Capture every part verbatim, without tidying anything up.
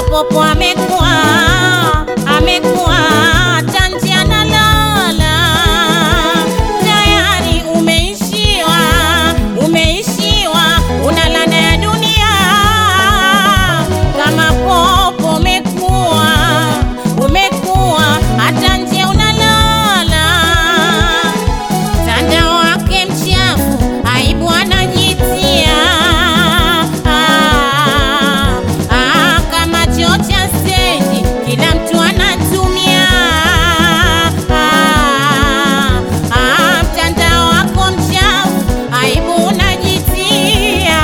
popo amekuwa, amekuwa tanji analala. Tayari umeishiwa, umeishiwa, unalana ya dunia. Kama popo umekuwa, umekuwa hata nje unalala. Tanda wake mchafu, aibu anajitia. Ah, ah, kama choo cha stendi, kila mtu anatumia. Ah, ah, mtandao wako mchafu, aibu unajitia.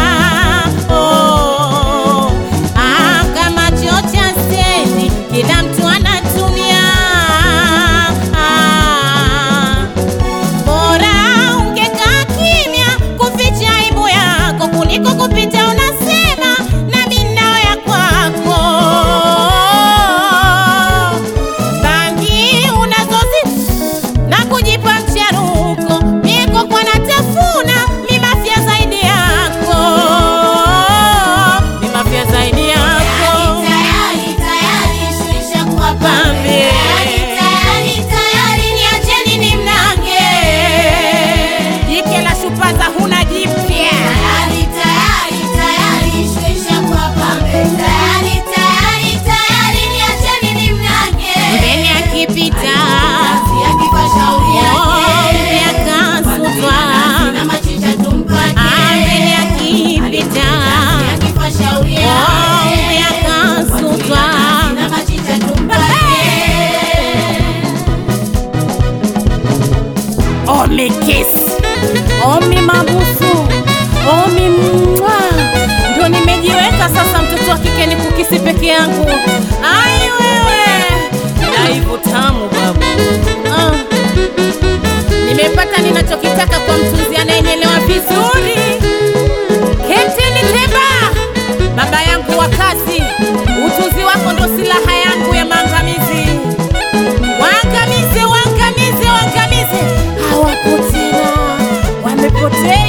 Oh, ah, kama choo cha stendi, kila mtu anatumia. Ah, bora ungekaa kimya kuficha aibu yako kuliko kupita unasema na minao ya kwako. Bangi unazozi na kujipa mcharuko, mieko kwa natafuna, mi mafia zaidi yako, mi mafia zaidi yako. Tayari, tayari, shuisha kuwa Pambe. Tayari, tayari, tayari, niacheni nimnange. Jike la shupaza huna jipya. Tayari, tayari, tayari, shuisha kuwa pambe. Tayari, tayari, tayari, niacheni nimnange. Mbele akipita Kazi akipa shauri ombe yake. akasutwa. Na machicha tumpake. Mbele akipita Kazi akipa shauri ombe yake. akasutwa. Na machicha tumpake. Omi kiss, omi mabusu, omi mwa. Ndio nimejiweka sasa, mtoto wa kike ni kukisi peke yangu. Ai wewe, laivu tamu babu. Ah, nimepata ninachokitaka kwa mtunzi anayenyelewa vizuri. Captain Temba, baba yangu wa kazi, utunzi wako ndo silaha yangu ya maangamizi. Waangamize, waangamize, waangamize. Hawapo tena, wamepotea.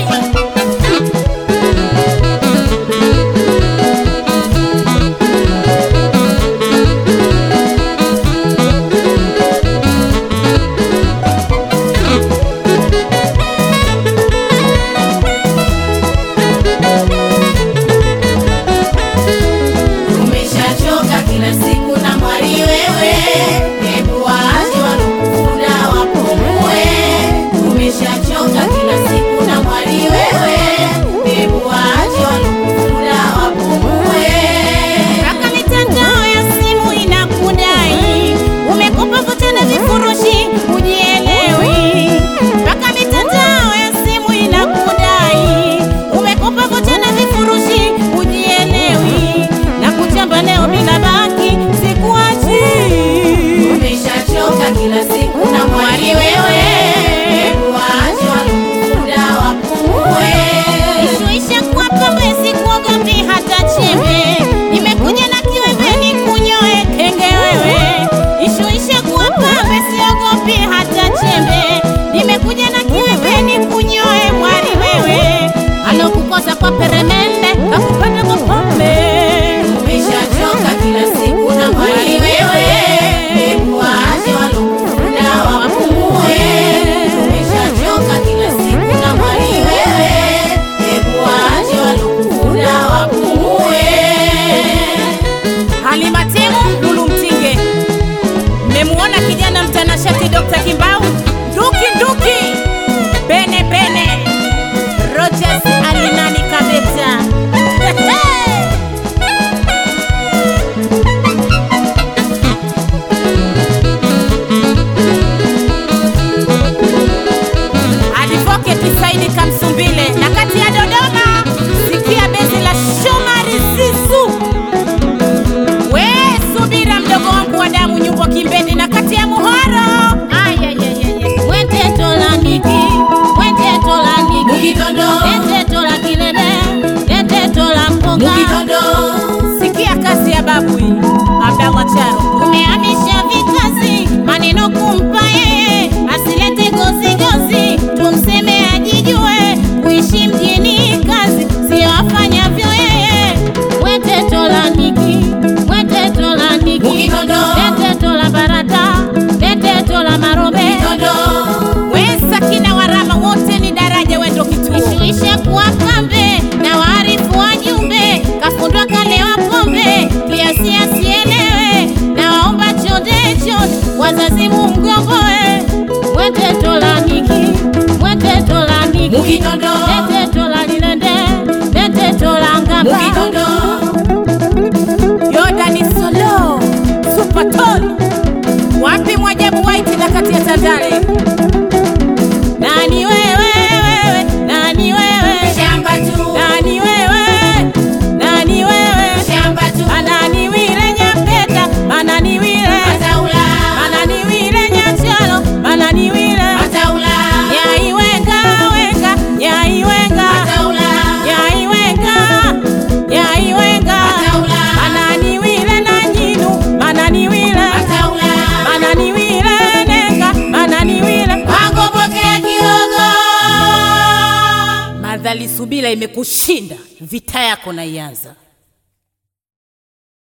Tafadhali subira imekushinda, vita yako na ianza.